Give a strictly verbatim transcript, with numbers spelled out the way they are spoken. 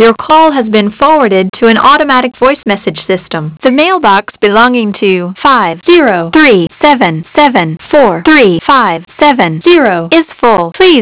Your call has been forwarded to an automatic voice message system. The mailbox belonging to five zero three seven seven four three five seven zero is full. Please